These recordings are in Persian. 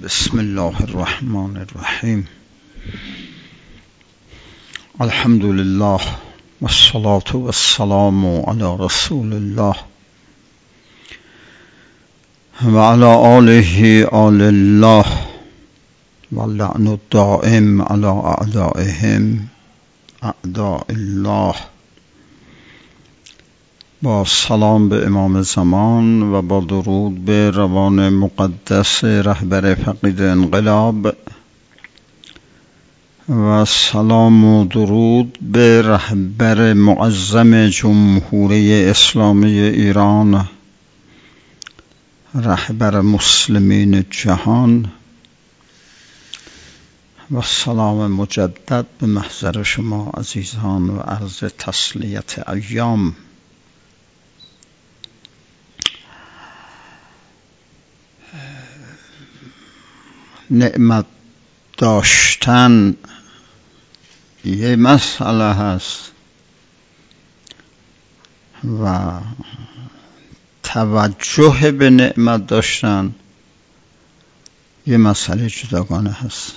بسم الله الرحمن الرحیم. الحمد لله والصلاة والسلام علی رسول الله و علی آله آل الله واللعن الدائم علی اعدائهم اعداء الله. با سلام به امام زمان و با درود به روان مقدس رهبر فقید انقلاب و سلام و درود به رهبر معظم جمهوری اسلامی ایران، رهبر مسلمین جهان، و سلام مجدد به محضر شما عزیزان و عرض تسلیت ایام. نعمت داشتن یه مسئله هست و توجه به نعمت داشتن یه مسئله جداگانه هست.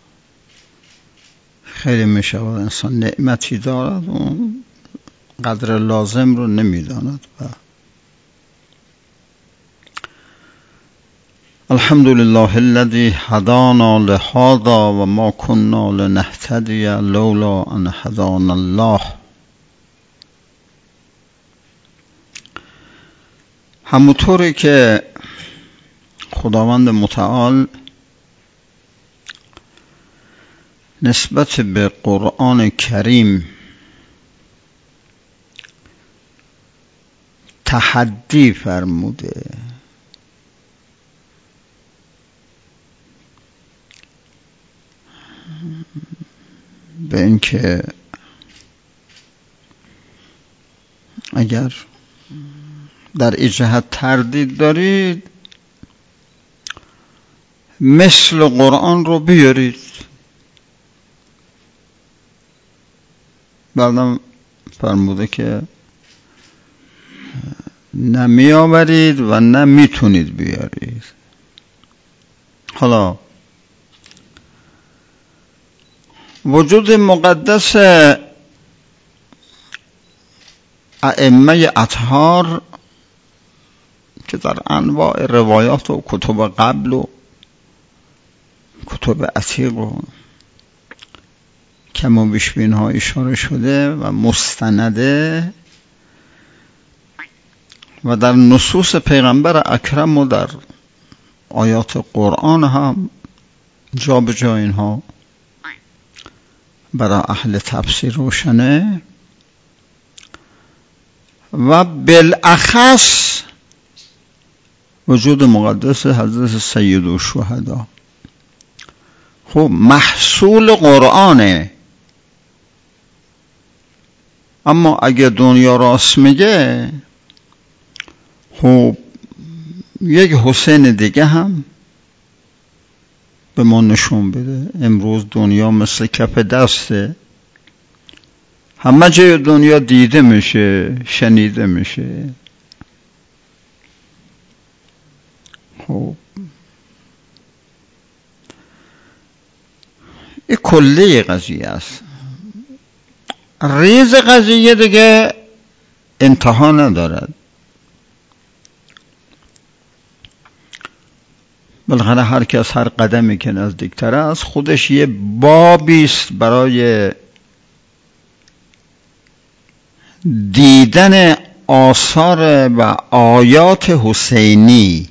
خیلی می شود انسان نعمتی دارد و قدر لازم رو نمی داند. الحمد لله الذي هدانا لهذا و ما كنا لنهتدي لولا ان هدانا الله. همونطوری که خداوند متعال نسبت به قرآن کریم تحدی فرموده، به اینکه اگر در این جهت تردید دارید مثل قرآن رو بیارید. بعدم فرموده که نه می آورید و نه میتونید بیارید. حالا وجود مقدس ائمه اطهار که در انواع روایات و کتب قبل و کتب عتیق و کم و بیش به اینها اشاره شده و مستنده و در نصوص پیغمبر اکرم و در آیات قرآن هم جا به جا اینها برای اهل تفسیر روشنه و بالاخص وجود مقدس حضرت سید الشهدا خب محصول قرآنه. اما اگه دنیا راست میگه خب یک حسین دیگه هم به ما نشون بده. امروز دنیا مثل کف دسته، همه جای دنیا دیده میشه، شنیده میشه. خب این کلی قضیه است. ریز قضیه دیگه انتها ندارد. بالاخره هر کس هر قدمی که نزدیکتر است خودش یه بابی است برای دیدن آثار و آیات حسینی.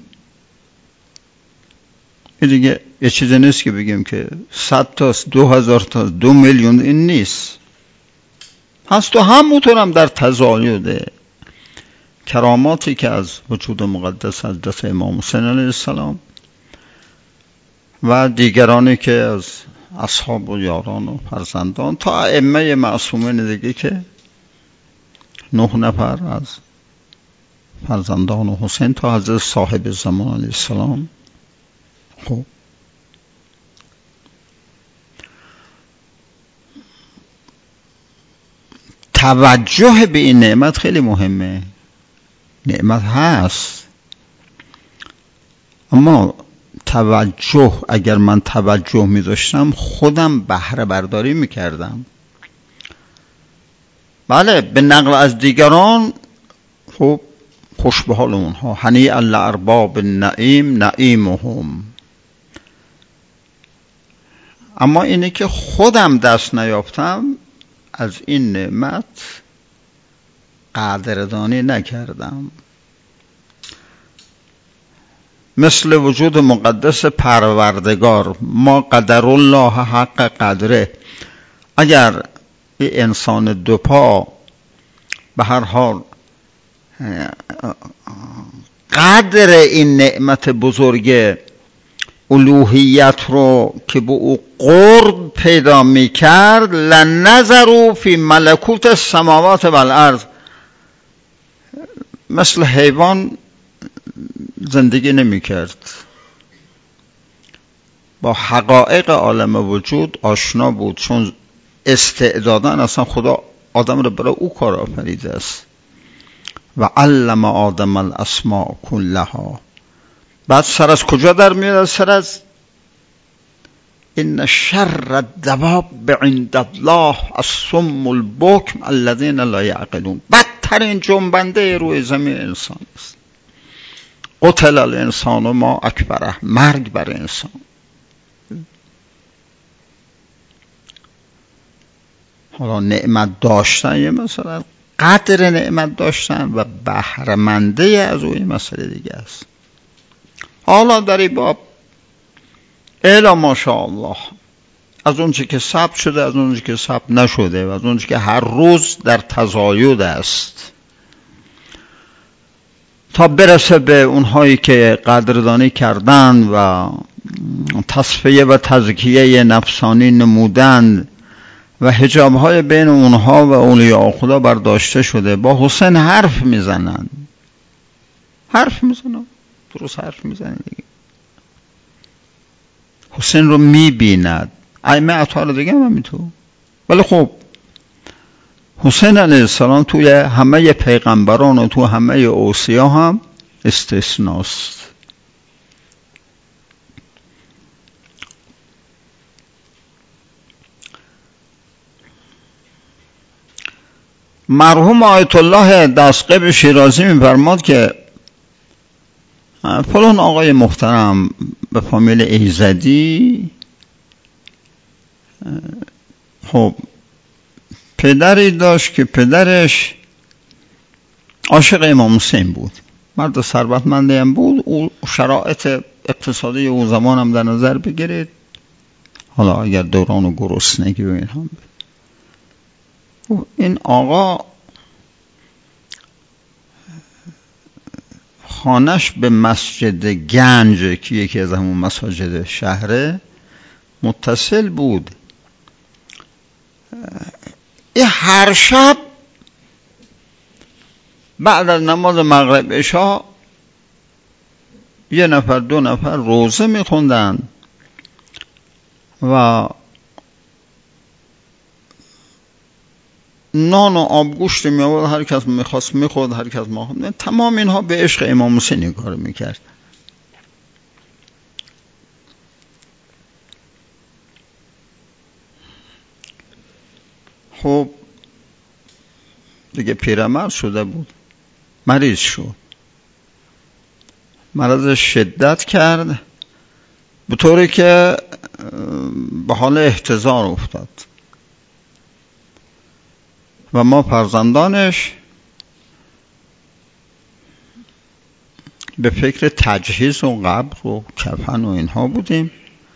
این دیگه یه چیزی نیست که بگیم که 100 تاست، 2000 تاست، 2 میلیون، این نیست. هست و همونطور هم در تزاید کراماتی که از وجود مقدس حضرت امام حسین علیه السلام و دیگرانی که از اصحاب و یاران و فرزندان تا ائمه معصومین دیگه که 9 نفر از فرزندان حسین تا حضرت صاحب زمان علیه السلام. خب توجه به این نعمت خیلی مهمه. نعمت هست اما توجه، اگر من توجه می داشتم خودم بهره برداری می کردم. بله، به نقل از دیگران خب خوش به حال اونها، هنیئا لارباب النعیم نعیمهم. اما اینه که خودم دست نیافتم، از این نعمت قدردانی نکردم. مثل وجود مقدس پروردگار، ما قدر الله حق قدره. اگر این انسان دو پا به هر حال قدر این نعمت بزرگ الوهیت رو که به او قرب پیدا می کرد، لنظروا فی ملکوت السماوات والارض، مثل حیوان زندگی نمی کرد، با حقایق عالم وجود آشنا بود، چون استعدادن اصلا خدا آدم رو برای او کار آفریده است. و علم آدم الاسماء کلها. بعد سر از کجا در میاد؟ سر از ان شر الدواب عند الله الصم البکم الذین لا یعقلون. بدترین جنبنده روی زمین انسان است. قتل الانسان ما اکبره، مرگ بر انسان. حالا نعمت داشتن یه مثلا، قدر نعمت داشتن و بهره‌منده از او مسئله دیگه است. حالا در این باب الا ماشاءالله، از اون چی که ثبت شده، از اون چی که ثبت نشده، و از اون چی که هر روز در تزاید است، تا برسه به اونهایی که قدردانی کردن و تصفیه و تزکیه نفسانی نمودند و حجاب‌های بین اونها و اولیاء خدا برداشته شده. با حسین حرف میزنن، درست حرف میزنن دیگه. حسین رو میبیند، ائمه اطهار دیگه هم همینطور. ولی خب حسین علیه السلام توی همه پیغمبران و تو همه اوصیا هم استثناست. مرحوم آیت الله دستقیب شیرازی می‌فرماد که فلان آقای محترم به فامیل ایزدی خب پدری داشت که پدرش عاشق امام حسین بود، مرد ثروتمندی هم بود. او شرایط اقتصادی او زمان هم در نظر بگیرید، حالا اگر دوران گرسنگی و این هم، این آقا خانش به مسجد گنج که یکی از همون مساجد شهره متصل بود. این هر شب بعد از نماز مغرب عشا 1 نفر 2 نفر روزه میخوندن و نان و آبگوشت می آورد، هر کس میخواست میخورد، هر کس ما. تمام اینها به عشق امام حسین کار میکرد. خب دیگه پیرمرد شده بود، مریض شد، مرض شدت کرد به طوری که به حال احتضار افتاد و ما فرزندانش به فکر تجهیز و قبر و کفن و اینها بودیم،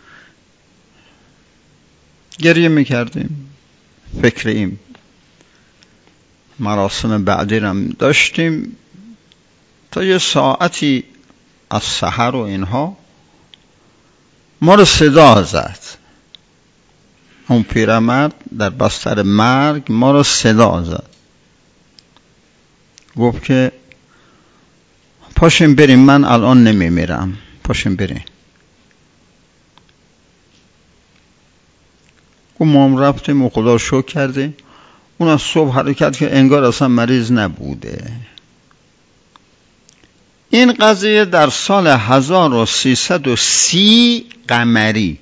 گریه میکردیم، فکر این مراسم بعدی هم داشتیم. تا یه ساعتی از سحر و اینها ما رو صدا زد، اون پیرمرد در بستر مرگ ما رو صدا زد، گفت که پاشیم بریم، من الان نمیمیرم، پاشیم بریم. و ما هم رفتیم و خدا شکر کردیم. اون از صبح حرکت که انگار اصلا مریض نبوده. این قضیه در سال 1330 قمری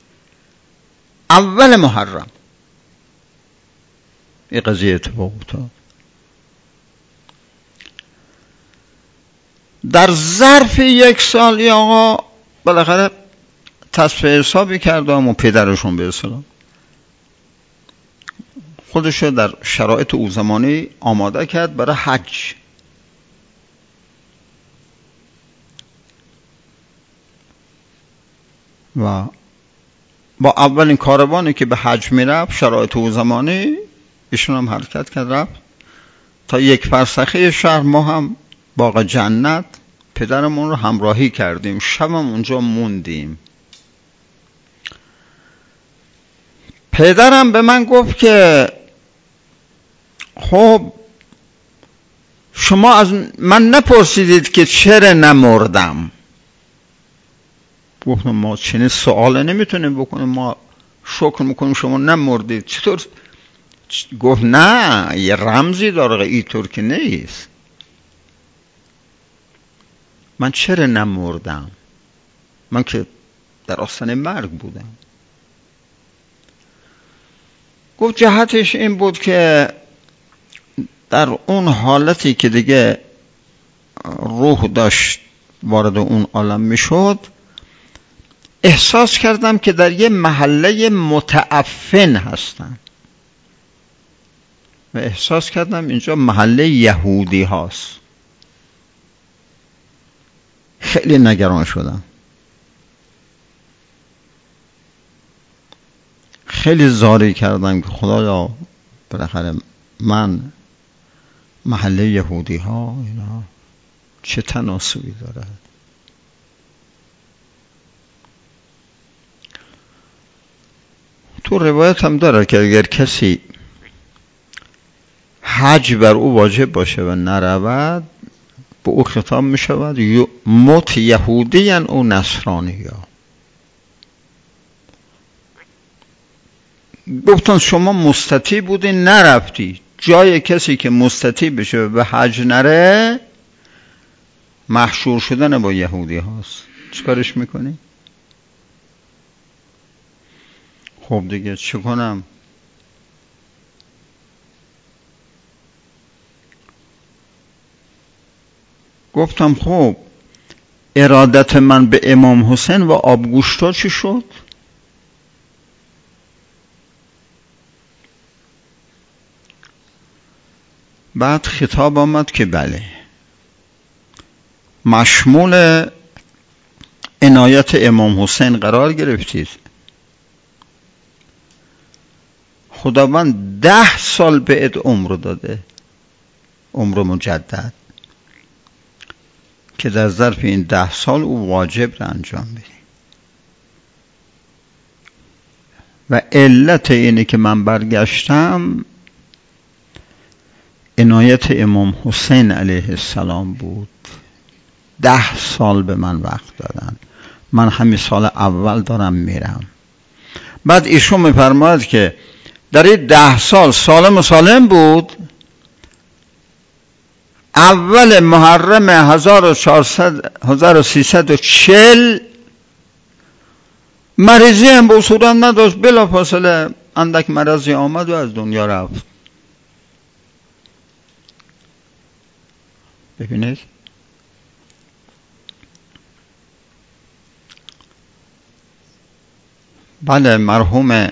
اول محرم این قضیه اتفاق افتاد. در ظرف 1 سال یا آقا بالاخره تصفیه حسابی کردم و پدرشون به اصطلاح خودشو در شرایط او زمانی آماده کرد برای حج. و با اولین کاروانی که به حج میرفت شرایط او زمانی ایشون هم حرکت کرد رفت تا 1 فرسخه شهر. ما هم باغ جنت پدرمون رو همراهی کردیم، شبم اونجا موندیم. پدرم به من گفت که خب شما از من نپرسیدید که چرا نمردم. گفتم ما چنین سوال نمیتونیم بکنیم، ما شکر میکنیم شما نمردید. چطور؟ گفت نه یه رمزی داره، اینطور که نیست. من چرا نمردم؟ من که در آستانه مرگ بودم. گفت جهتش این بود که در اون حالتی که دیگه روح داشت وارد اون عالم میشد، احساس کردم که در یه محله متعفن هستم و احساس کردم اینجا محله یهودی هاست. خیلی نگران شدم، خیلی زاری کردم که خدایا بالاخره من محله یهودی ها اینا چه تناسبی داره. تو روایت هم داره که اگر کسی حج بر او واجب باشه و نرود به او خطاب می شود موت یهودی او نصرانی ها. گفتن شما مستطیع بودی نرفتی. جای کسی که مستطیع بشه و به حج نره محشور شدن با یهودی هاست. چیکارش میکنی؟ خب دیگه چه کنم؟ گفتم خب ارادت من به امام حسین و آبگوشتا چی شد؟ بعد خطاب آمد که بله مشمول عنایت امام حسین قرار گرفتید. خداوند 10 سال بهت عمر داده، عمر مجدد، که در ظرف این 10 سال او واجب را انجام بدی. و علت اینه که من برگشتم عنایت امام حسین علیه السلام بود. 10 سال به من وقت دادن، من همین سال اول دارم میرم. بعد ایشون میفرماید که در این 10 سال سالم بود. اول محرم 1340 مریضی هم به صورت نداشت، بلا فاصله اندک مرضی آمد و از دنیا رفت. ببینید بله مرحوم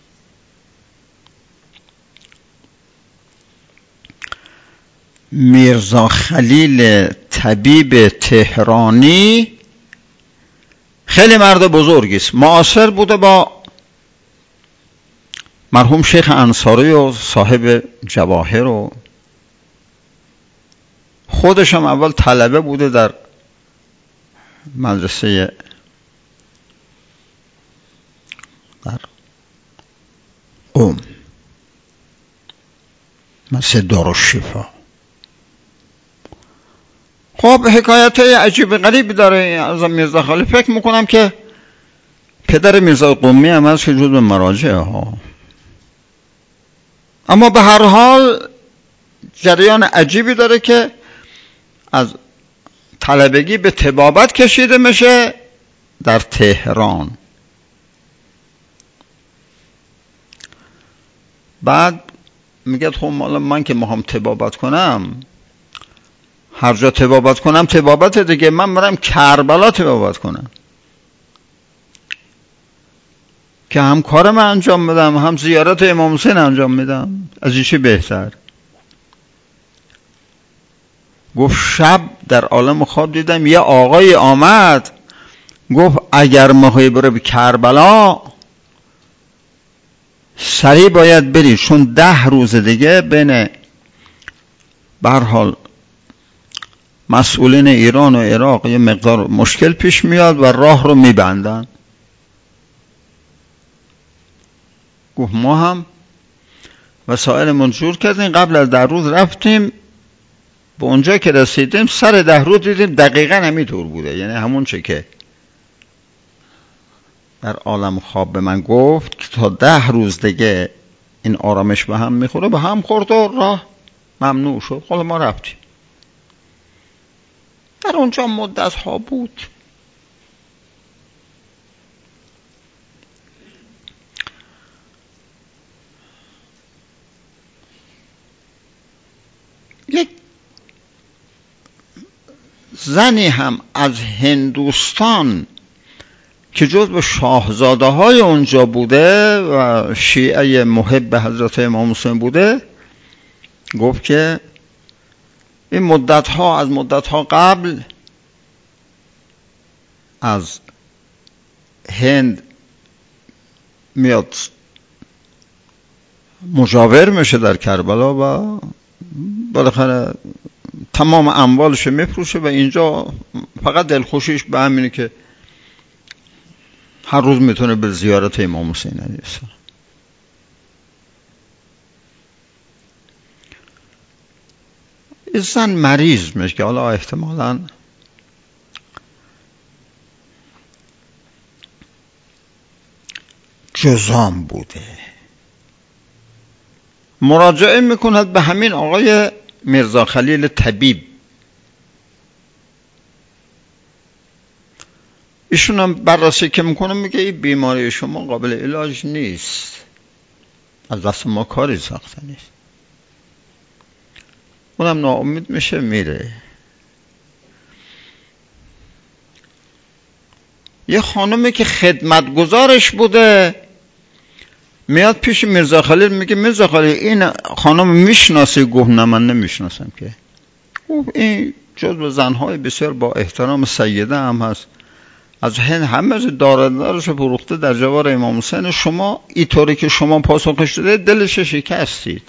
میرزا خلیل طبیب تهرانی خیلی مرد بزرگی است، معاصر بوده با مرحوم شیخ انصاری و صاحب جواهر، و خودش هم اول طلبه بوده در مدرسه در قم، مدرسه دارالشفا. خب حکایت عجیب غریب داره از میرزا خلیل. فکر میکنم که پدر میرزا قمی هم هست که جزو مراجع ها. اما به هر حال جریان عجیبی داره که از طلبگی به طبابت کشیده میشه در تهران. بعد میگه خب حالا من که میخوام طبابت کنم، هر جا طبابت کنم طبابت دیگه، من برم کربلا طبابت کنم که هم کارم انجام میدم هم زیارت امام حسین انجام میدم، از این چی بهتر. گفت شب در عالم خواب دیدم یه آقای آمد گفت اگر میخوای بره به کربلا سریع باید بری، چون 10 روز دیگه بین به هر حال مسئولین ایران و عراق یه مقدار مشکل پیش میاد و راه رو میبندن. گفت ما هم وسایلمون جور کردیم، قبل از 10 روز رفتیم، به اونجا که رسیدیم سر 10 روز دیدیم دقیقا همینطور بوده، یعنی همون چه که در عالم خواب به من گفت که تا 10 روز دیگه این آرامش به هم میخوره، به هم خورد و راه ممنوع شد. خب ما رفتیم. در اونجا مدت ها بود. یک زنی هم از هندوستان که جزو شاهزاده های اونجا بوده و شیعه محب حضرت امام حسین بوده، گفت که این مدت ها قبل از هند میاد مجاور میشه در کربلا و بالاخره تمام اموالش میفروشه و اینجا فقط دلخوشیش به همینه که هر روز میتونه به زیارت امام حسین علیه السلام. این زن مریض میشه که حالا احتمالاً جذام بوده. مراجعه میکند به همین آقای میرزا خلیل طبیب. ایشون هم بررسی که میکنه میگه این بیماری شما قابل علاج نیست، از دست ما کاری ساخته نیست. اونم ناامید میشه میره. یه خانمی که خدمتگزارش بوده میاد پیش میرزا خلیل میگه میرزا خلیل این خانم میشناسی؟ گفت نه من نمیشناسم. که گفت این جزو زنهای بسیار با احترام سیده هم هست، از هند همه دارش فروخته در جوار امام حسین، شما اینطوری که شما پاسخش داده دلش شکستید.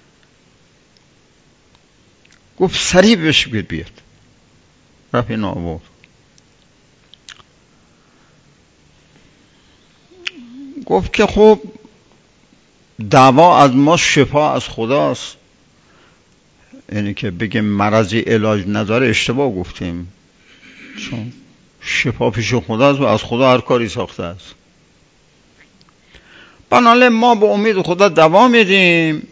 گفت سریع بهش بیاد. رفت این آورد. گفت که خب دعوا از ما، شفا از خداست، یعنی که بگیم مرضی علاج نداره اشتباه گفتیم، چون شفا پیش خداست و از خدا هر کاری ساخته است. بنابراین ما به امید خدا دوا میدیم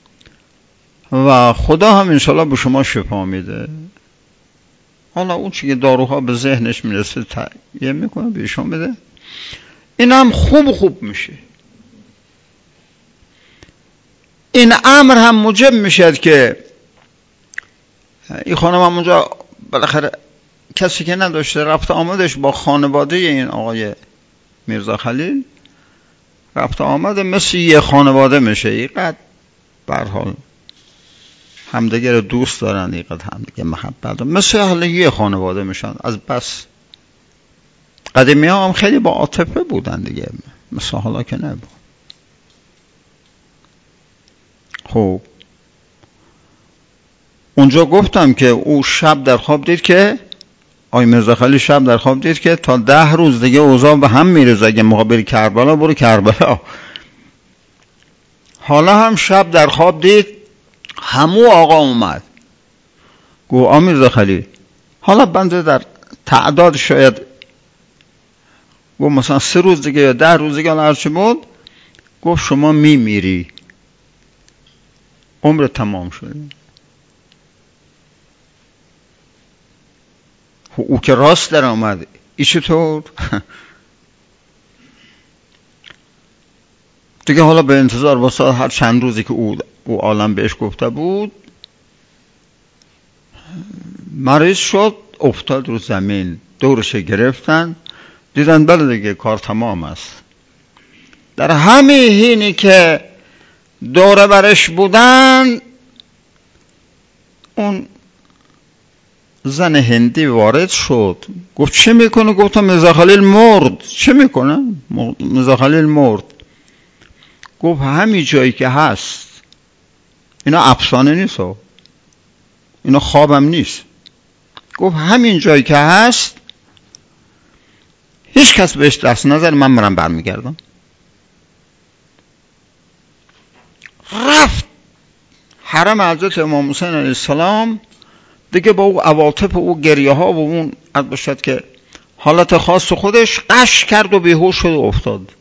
و خدا هم انشالله به شما شفا میده. حالا اون چی که داروها به ذهنش میرسه تهیه میکنه بهشون بده، این هم خوب میشه. این امر هم موجب میشد که این خانم هم اونجا بالاخره کسی که نداشته رفت آمدش با خانواده این آقای میرزا خلیل، رفت آمده مثل یه خانواده میشه. اینقدر به هر حال همدیگه رو دوست دارن، اینقدر همدیگه محبت دارن، مثل اهل یه خانواده میشن. از بس قدیمی ها هم خیلی با عاطفه بودن دیگه، مثل حالا که نبود. خب اونجا گفتم که او شب در خواب دید که آقای میرزا خلیل شب در خواب دید که تا 10 روز دیگه اوضاع به هم میرزه، اگه موقع بری کربلا برو کربلا. حالا هم شب در خواب دید همو آقا اومد. گفت آقا میرزا خلیل حالا بنده در تعداد شاید گفت مثلا 3 روز دیگه یا 10 روز دیگه هرچی بود، گفت شما میمیری، عمر تمام شده. او که راست در آمد. ای چطور؟ دیگه حالا به انتظار واسه هر چند روزی که او عالم بهش گفته بود مریض شد، افتاد رو زمین، دورش گرفتن، دیدن بله دیگه کار تمام است. در همین حینی که دوره برش بودن اون زن هندی وارد شد، گفت چه میکنه؟ گفتم میرزا خلیل مرد. چه میکنه؟ میرزا خلیل مرد. گفت همین جایی که هست، اینا افسانه نیست، اینا خوابم نیست، گفت همین جایی که هست هیچ کس بهش دست نزد، من برم برمیگردم. رفت حرم حضرت امام حسین علیه السلام. دیگه با او عواطف و او گریه ها و اون عد باشد که حالت خاص خودش قش کرد و بیهوش شد و افتاد.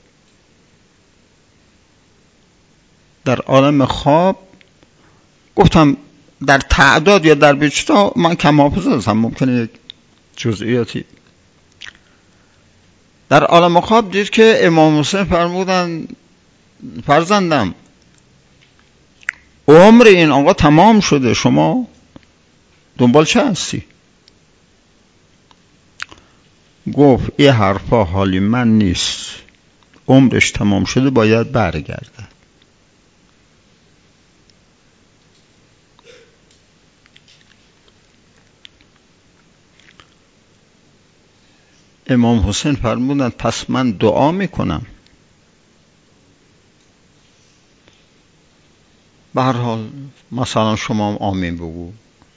در عالم خواب گفتم در تعداد یا در بیچتا من کم حافظه هستم، ممکنه یک جزئیاتی. در عالم خواب دید که امام حسین فرمودن فرزندم عمر این آقا تمام شده، شما دنبال چه هستی؟ گفت این حرفا حالی من نیست، عمرش تمام شده باید برگرده. امام حسین فرمودن پس من دعا میکنم. به هر حال مثلا شما هم آمین بگو.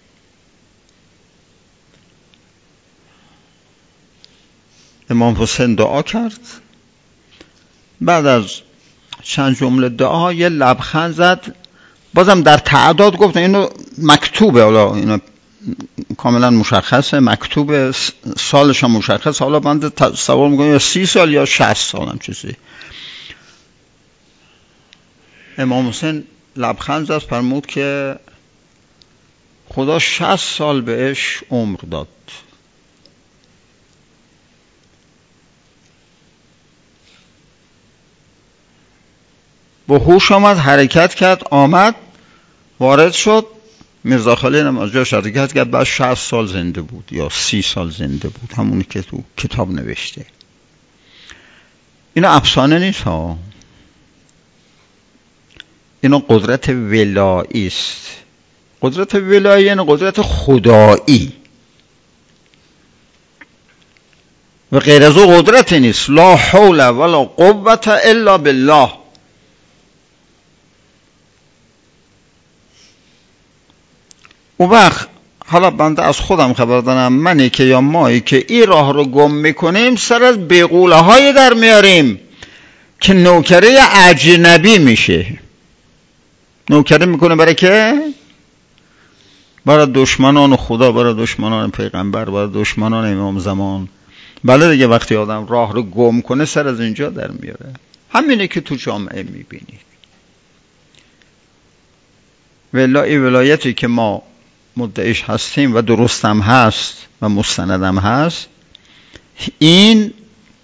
امام حسین دعا کرد. بعد از چند جمله دعا یه لبخند زد، بازم در تعداد گفت اینو مکتوبه، حالا اینو کاملا مشخصه، مکتوب سالش هم مشخص، حالا من تصور میکنم یا 30 سال یا 60 سال هم چیزی. امام حسین لبخند زد، فرمود که خدا 60 سال بهش عمر داد. با هوش آمد، حرکت کرد، آمد وارد شد. میرزا خلیل هم از جاش حرکت کرد، بعد 60 سال زنده بود یا 30 سال زنده بود، همونی که تو کتاب نوشته. اینا افسانه نیست ها، اینا قدرت ولایی است. قدرت ولایی یعنی قدرت خدایی و غیر از او قدرت نیست. لا حول ولا قوة الا بالله. اون وقت حالا بنده از خودم خبر دارم، منی که یا مایی که این راه رو گم میکنیم سر از بیغوله های در میاریم که نوکری اجنبی میشه. نوکری میکنه برای که؟ برای دشمنان خدا، برای دشمنان پیغمبر، برای دشمنان امام زمان. بله دیگه وقتی آدم راه رو گم کنه سر از اینجا در میاره. همینه که تو جامعه میبینید. این ولایتی که ما مدعیش هستیم و درستم هست و مستندم هست، این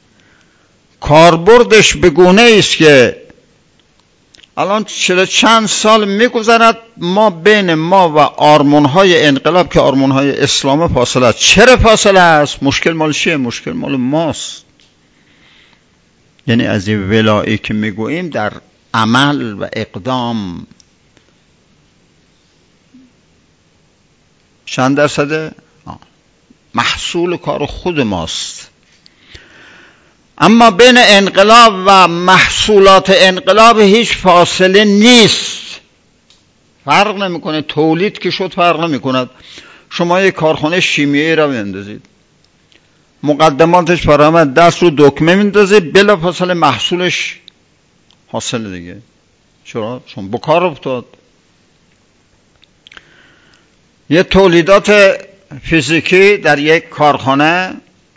کاربردش به گونه است که الان 40 چند سال میگذرد ما بین ما و آرمانهای انقلاب که آرمانهای اسلام فاصله است. چرا فاصله است؟ مشکل مال چیه؟ مشکل مال ماست. یعنی از این ولایی که میگوییم در عمل و اقدام چند درصده؟ محصول کار خود ماست. اما بین انقلاب و محصولات انقلاب هیچ فاصله نیست. فرق نمیکنه، تولید که شد فرق نمیکند. شما یک کارخانه شیمیایی را میندازید، مقدماتش فرامد، دست رو دکمه میندازید، بلا فاصله محصولش حاصل دیگه. چرا؟ چون بکار افتاد. یه تولیدات فیزیکی در یک کارخانه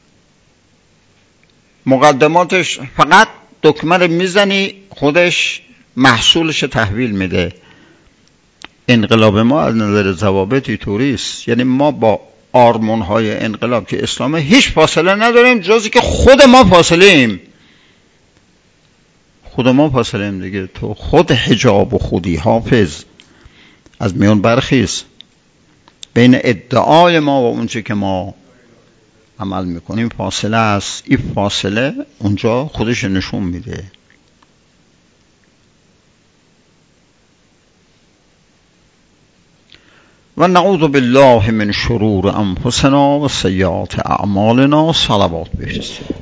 مقدماتش فقط دکمه رو میزنی خودش محصولش تحویل میده. انقلاب ما از نظر ضوابط اینطوری است. یعنی ما با آرمان های انقلاب که اسلام، هیچ فاصله نداریم جزی که خود ما فاصله ایم. خود ما فاصله ایم دیگه. تو خود حجاب و خودی حافظ از میان برخیز. بین ادعای ما و اونچه که ما عمل میکنیم فاصله است. این فاصله اونجا خودش نشون میده. و نعوذ بالله من شرور انفسنا و سیئات اعمالنا. صلوات بفرستید.